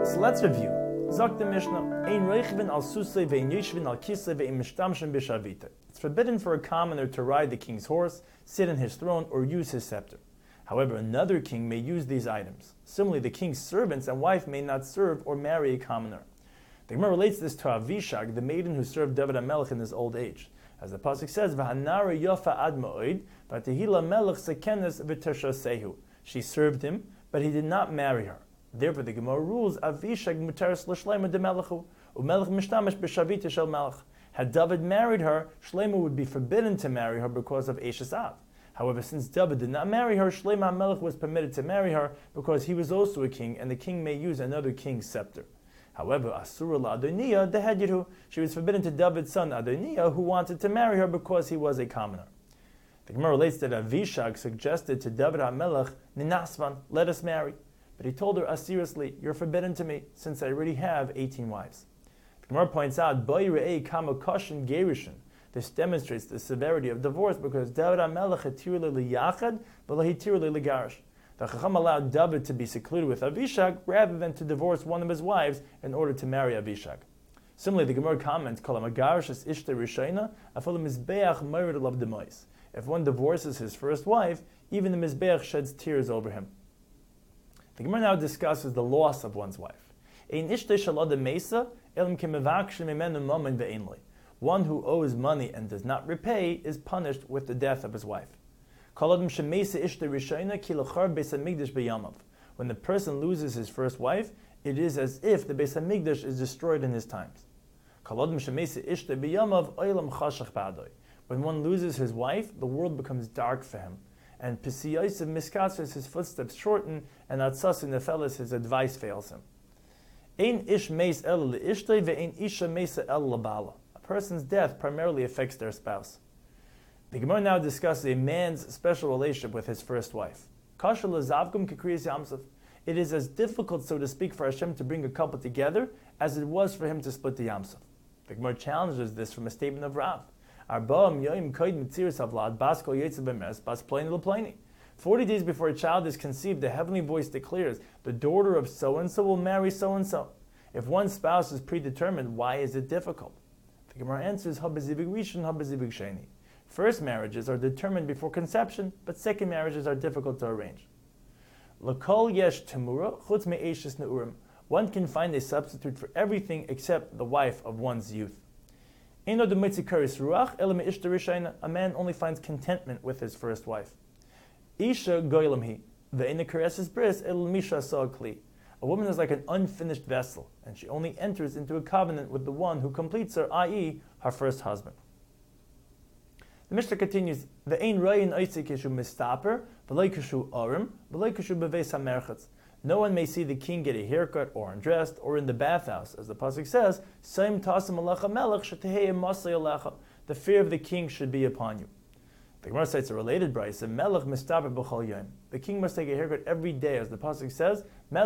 So let's review. Zok the Mishnah, Ein reichvin al susei ve'in yishvin al kisei ve'in mishtamshin b'shavita. It's forbidden for a commoner to ride the king's horse, sit in his throne, or use his scepter. However, another king may use these items. Similarly, the king's servants and wife may not serve or marry a commoner. The Gemara relates this to Avishag, the maiden who served David HaMelech in his old age. As the pasuk says, "V'hanara yafa ad ma'od, v'tehila melech sekenes v'tershasehu." She served him, but he did not marry her. Therefore, the Gemara rules, Avishag mutaris l'shleima de melechu, u'melech mishtamish b'shavita shel melech. Had David married her, Shlomo would be forbidden to marry her because of Eshes Av. However, since David did not marry her, Shlomo HaMelech was permitted to marry her because he was also a king, and the king may use another king's scepter. However, Asura la'Adoniah dehedyihu, she was forbidden to David's son Adoniah, who wanted to marry her because he was a commoner. The Gemara relates that Avishag suggested to David HaMelech, Ninasvan, let us marry. But he told her seriously, you're forbidden to me, since I already have 18 wives. The Gemara points out, this demonstrates the severity of divorce because David HaMelech hetir liyachad, but hetir ligarish. The Chacham allowed David to be secluded with Avishag rather than to divorce one of his wives in order to marry Avishag. Similarly, the Gemara comments, if one divorces his first wife, even the Mizbeach sheds tears over him. The Gemara now discusses the loss of one's wife. One who owes money and does not repay is punished with the death of his wife. When the person loses his first wife, it is as if the Beis Hamikdash is destroyed in his times. When one loses his wife, the world becomes dark for him, and Pisiyos of Miskatzes, his footsteps shorten, and Atzas in Nefelis, his advice fails him. Ein ish meis el le'ishtei ve'ein isha meisa el labala. A person's death primarily affects their spouse. The Gemara now discusses a man's special relationship with his first wife. Kasher lezavkum kekriyas yamsuf. It is as difficult, so to speak, for Hashem to bring a couple together as it was for him to split the Yamsuf. The Gemara challenges this from a statement of Rav. 40 days before a child is conceived, the heavenly voice declares, the daughter of so-and-so will marry so-and-so. If one spouse is predetermined, why is it difficult? The Gemara answers, first marriages are determined before conception, but second marriages are difficult to arrange. One can find a substitute for everything except the wife of one's youth. A man only finds contentment with his first wife. A woman is like an unfinished vessel, and she only enters into a covenant with the one who completes her, i.e., her first husband. The Mishnah continues, no one may see the king get a haircut or undressed or in the bathhouse. As the pasuk says, the fear of the king should be upon you. The Gemara cites a related brayse, the king must take a haircut every day. As the pasuk says,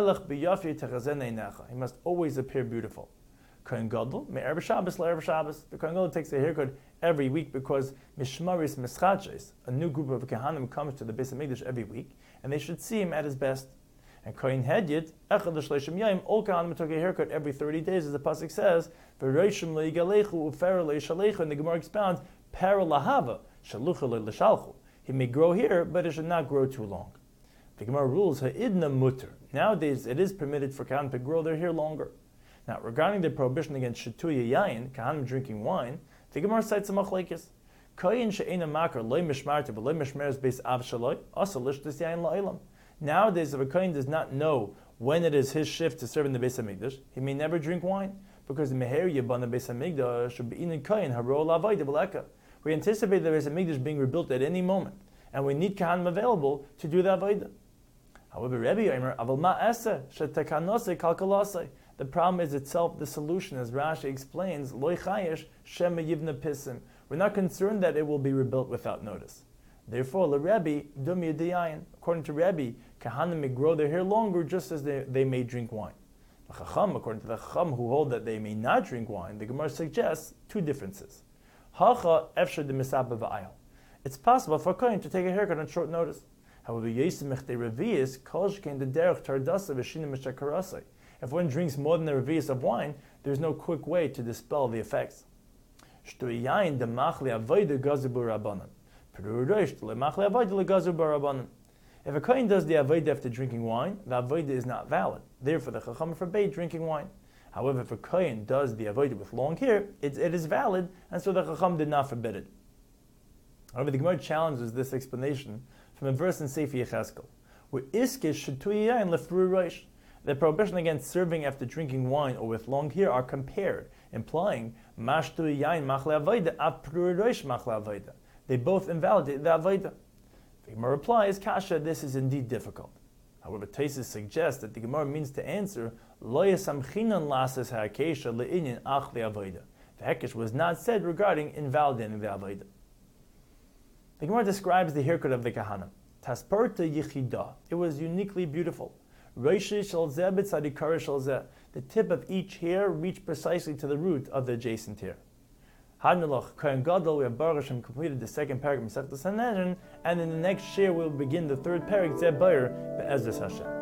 he must always appear beautiful. Kohen Gadol, me'er b'Shabbos le'er b'Shabbos. The Kohen Gadol takes a haircut every week because Mishmaris Meschaches, a new group of Kehanim, comes to the Beis Hamikdash every week, and they should see him at his best. And Kohen Hedyot, Echad l'Shleishim Yom, all Kehanim took a haircut every 30 days, as the pasuk says, V'reishim le'yigalechu u'fer le'yishalechu, and the Gemara expounds, Pera lahava, shalucha le'lishalchu. He may grow hair, but it should not grow too long. The Gemara rules, Ha'idna mutter. Nowadays, it is permitted for Kehanim to grow their hair longer. Now, regarding the prohibition against shituya yayin, Kehanim drinking wine, the Gemara cites a machlekes. Kohen she'ena makar loy mishmarta v'loy mishmeres beis av shaloi, asa lishtus yayin la'ilam. Nowadays, if a Kohen does not know when it is his shift to serve in the Beis Hamikdash, he may never drink wine, because the meher yibon the Beis Hamikdash should be in Kohen haro lavayde v'leka. We anticipate the Beis Hamikdash being rebuilt at any moment, and we need Kehanim available to do the avodah. However, Rebbe Yomer, aval ma ese shetekanose kalkalase. The problem is itself the solution, as Rashi explains, loy chayesh shema yivna pisim. We're not concerned that it will be rebuilt without notice. Therefore, Rebbe dum yediyayin. According to Rebbe, Kehanim may grow their hair longer just as they may drink wine. The Chacham, according to the Chacham who hold that they may not drink wine, the Gemara suggests two differences. Hacha efshar de misabah v'ayal. It's possible for a Kohen to take a haircut on short notice. However, Yesimich de Revius, Kol Shkein de Derech Tardasa V'Shina Mishakarasai. If one drinks more than the revius of wine, there's no quick way to dispel the effects. If a kohen does the avodah after drinking wine, the avodah is not valid. Therefore, the chacham forbade drinking wine. However, if a kohen does the avodah with long hair, it is valid, and so the chacham did not forbid it. However, the Gemara challenges this explanation from a verse in Sefer Yechezkel, where iskish shetui yain lefru rosh. The prohibition against serving after drinking wine or with long hair are compared, implying mashtu yain machle avodah apru rosh machle avodah. They both invalidate the avodah. The Gemara replies, Kasha, this is indeed difficult. However, Tosfos suggests that the Gemara means to answer, Lo yasamchinan lasas ha'akesha le'inyan ach le'avodah. The hekesh was not said regarding invalidating the avodah. The Gemara describes the haircut of the kahana. Tasparta yichida. It was uniquely beautiful. Reishi shel zeh b'tzadikara shel zeh. The tip of each hair reached precisely to the root of the adjacent hair. Hadnulach, Kohen Gadol, we have Baruch Hashem completed the second paragraph of Masechtas Sanhedrin, and in the next share we'll begin the third paragraph, Zeh Bayer, Be'ezras Hashem.